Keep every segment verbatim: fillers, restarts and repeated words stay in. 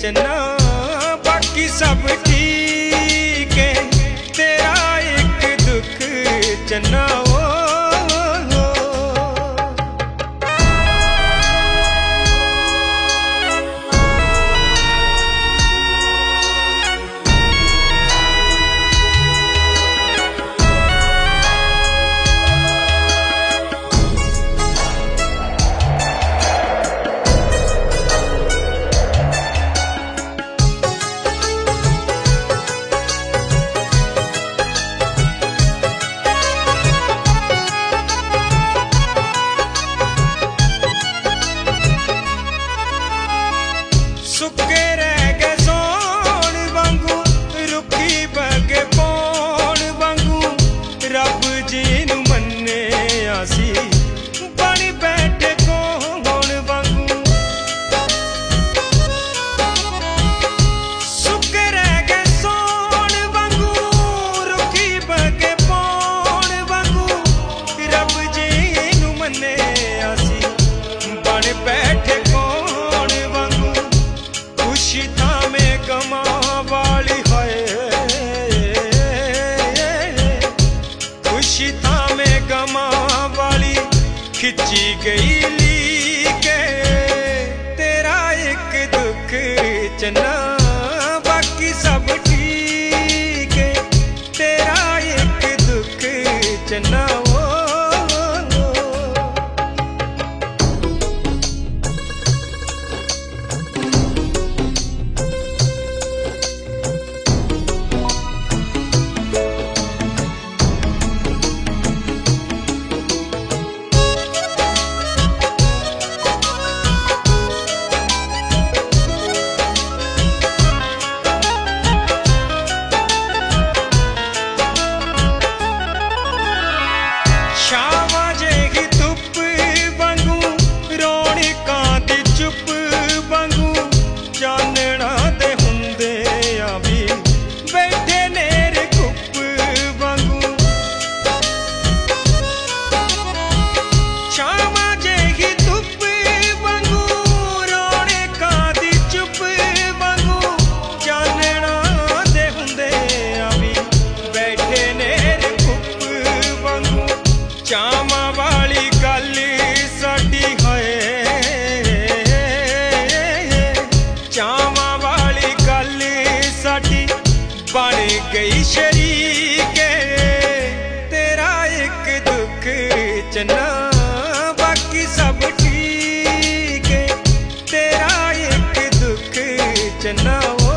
चन्ना बाकी सब ठीक है, तेरा एक दुख चन्ना ओ खिंची गई ली के तेरा एक दुख चन्ना बाकी सब ठीक है, तेरा एक दुख चन्ना ओ चामा वाली गल साडी है, चामा वाली गल साडी बन गई शरीक तेरा एक दुख चन्ना बाकी सब ठीक है, तेरा एक दुख चन्ना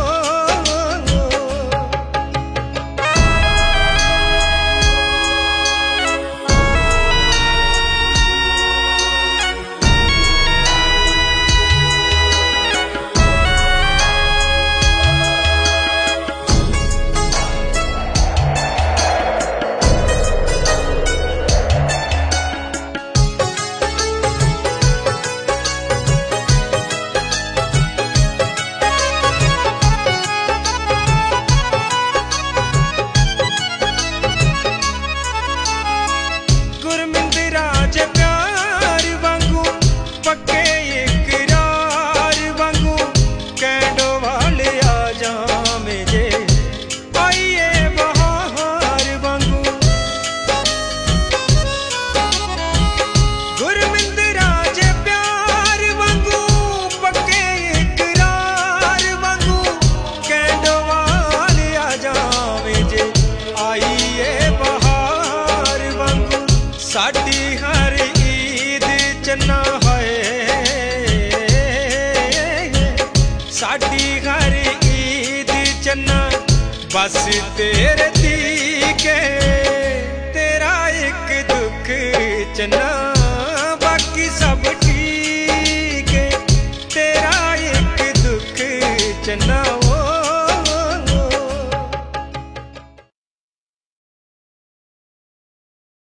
साडी हर ईद चन्ना है, साडी हर ईद चन्ना बस तेरे दी के तेरा एक दुख चन्ना।